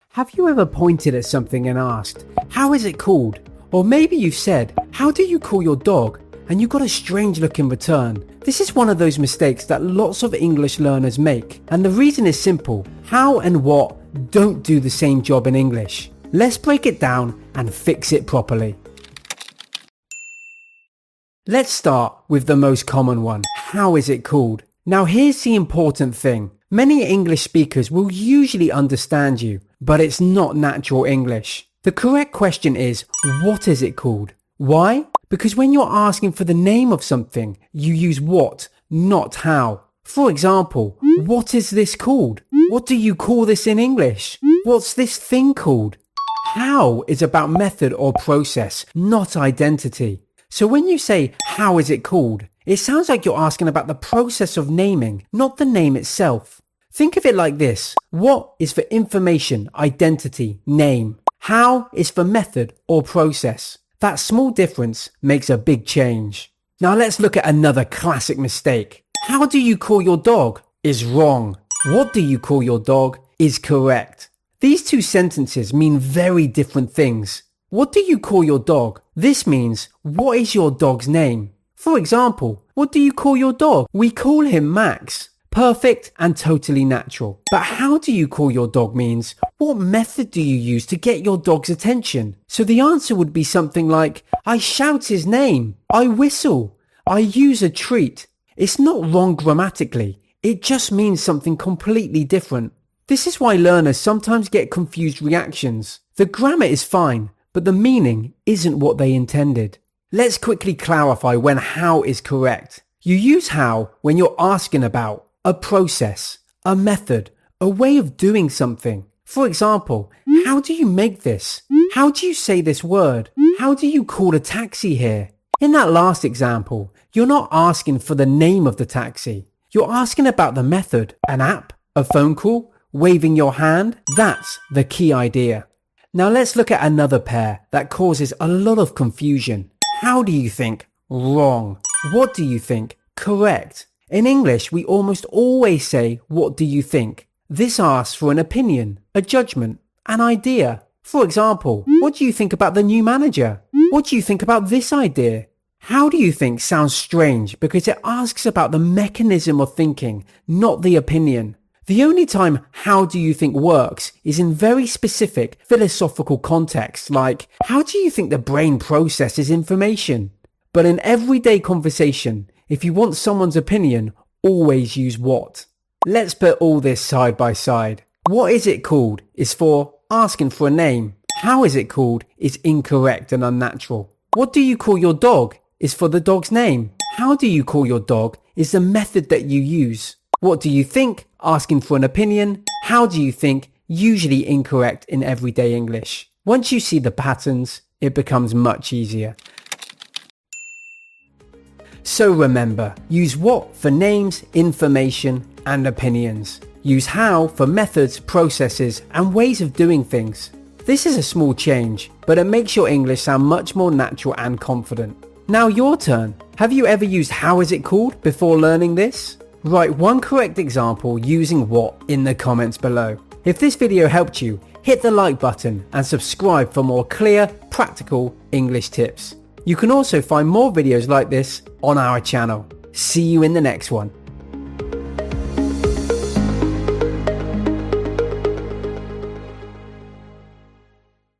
Have you ever pointed at something and asked, how is it called? Or maybe you've said, how do you call your dog? And you got a strange look in return. This is one of those mistakes that lots of English learners make. And the reason is simple. How and what don't do the same job in English. Let's break it down and fix it properly. Let's start with the most common one. How is it called? Now here's the important thing. Many English speakers will usually understand you, but it's not natural English. The correct question is, what is it called? Why? Because when you're asking for the name of something, you use what, not how. For example, what is this called? What do you call this in English? What's this thing called? How is about method or process, not identity. So when you say, how is it called? It sounds like you're asking about the process of naming, not the name itself. Think of it like this. What is for information, identity, name. How is for method or process. That small difference makes a big change. Now let's look at another classic mistake. How do you call your dog is wrong. What do you call your dog is correct. These two sentences mean very different things. What do you call your dog? This means, what is your dog's name? For example, what do you call your dog? We call him Max. Perfect and totally natural. But how do you call your dog means, what method do you use to get your dog's attention? So the answer would be something like, I shout his name. I whistle. I use a treat. It's not wrong grammatically. It just means something completely different. This is why learners sometimes get confused reactions. The grammar is fine, but the meaning isn't what they intended. Let's quickly clarify when how is correct. You use how when you're asking about a process, a method, a way of doing something. For example, how do you make this? How do you say this word? How do you call a taxi here? In that last example, you're not asking for the name of the taxi. You're asking about the method, an app, a phone call, waving your hand. That's the key idea. Now let's look at another pair that causes a lot of confusion. How do you think? Wrong. What do you think? Correct. In English, we almost always say, what do you think? This asks for an opinion, a judgment, an idea. For example, what do you think about the new manager? What do you think about this idea? How do you think sounds strange because it asks about the mechanism of thinking, not the opinion. The only time how do you think works is in very specific philosophical contexts like, how do you think the brain processes information? But in everyday conversation, if you want someone's opinion, always use what. Let's put all this side by side. What is it called is for asking for a name. How is it called is incorrect and unnatural. What do you call your dog is for the dog's name. How do you call your dog is the method that you use. What do you think? Asking for an opinion. How do you think? Usually incorrect in everyday English. Once you see the patterns, it becomes much easier. So remember, use what for names, information, and opinions. Use how for methods, processes, and ways of doing things. This is a small change, but it makes your English sound much more natural and confident. Now your turn. Have you ever used how is it called before learning this? Write one correct example using what in the comments below. If this video helped you, hit the like button and subscribe for more clear, practical English tips. You can also find more videos like this on our channel. See you in the next one.